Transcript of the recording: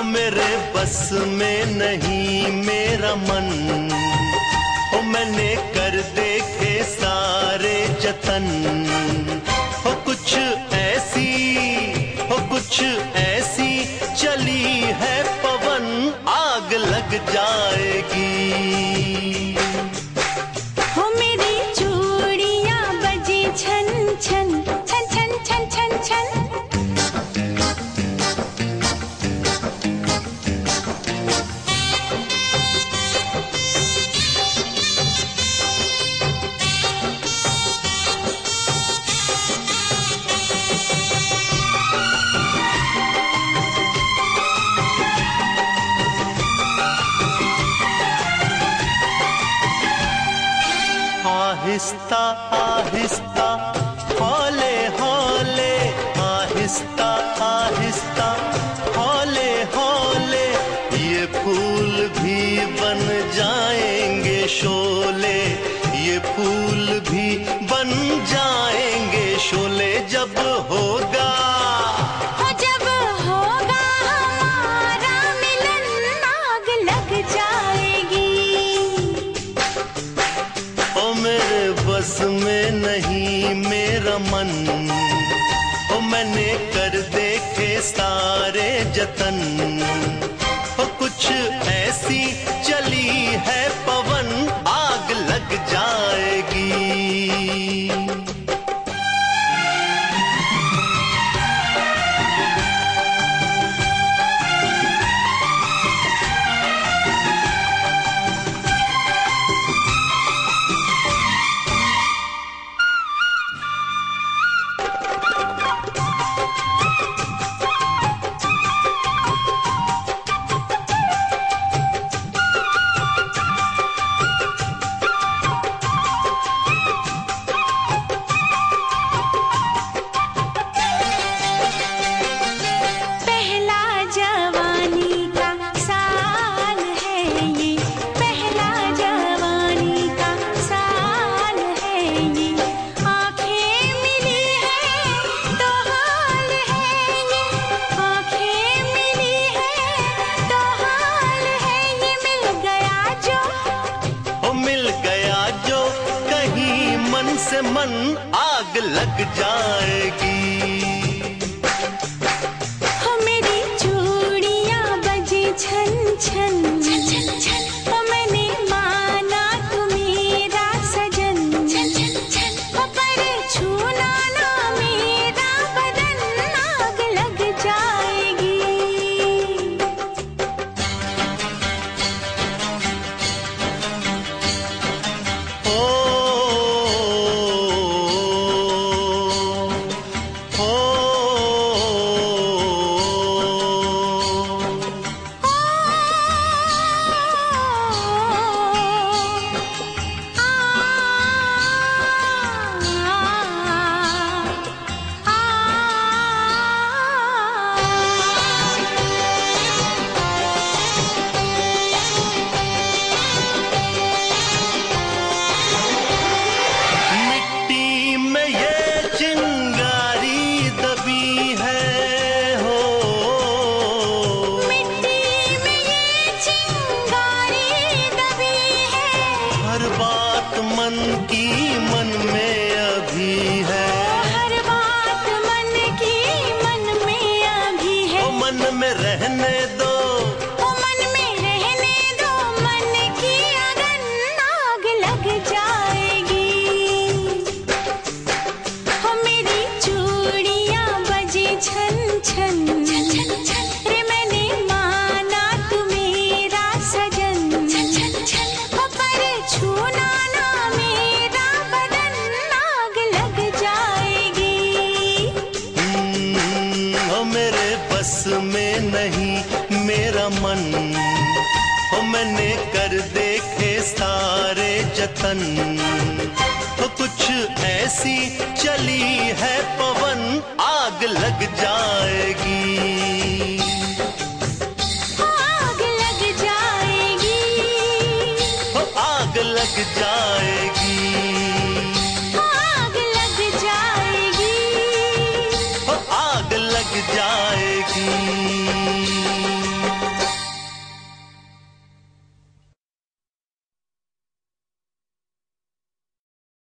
मेरे बस में नहीं मेरा मन, हो मैंने कर देखे सारे जतन। हो कुछ ऐसी चली है पवन, आग लग जाएगी। हो मेरी चूड़ियां बजी छन छन छन छन छन छन छन। आहिस्ता आहिस्ता हौले हौले, आहिस्ता आहिस्ता हौले हौले, ये फूल भी बन जाएंगे शोले, ये फूल भी बन जाएंगे शोले। जब होगा हमारा मिलन, आग लग जाएगी। मेरे बस में नहीं मेरा मन, ओ मैंने कर देखे सारे जतन। ओ कुछ ऐसी चली है पवन, आग लग जाएगी। से मन आग लग जाएगी। हो मेरी चूड़ियां बजी छन छन छन छन छन। हो मैंने माना तू मेरा सजन छन छन छन। हो पर छूना ना मेरा बदन, आग लग जाएगी। मन की मन में अभी है, हर बात मन की मन में अभी है। ओ मन में रहने दो, ओ मन में रहने दो, मन की अगन आग लग जाएगी। हो मेरी चूड़ियां बजी छन छन छन छन छन। रे मैंने माना तू मेरा सजन छन छन छन। हो पर छूना बस में नहीं मेरा मन, हो मैंने कर देखे सारे जतन। तो कुछ ऐसी चली है पवन, आग लग जाएगी। आग लग जाएगी। आग लग जाए।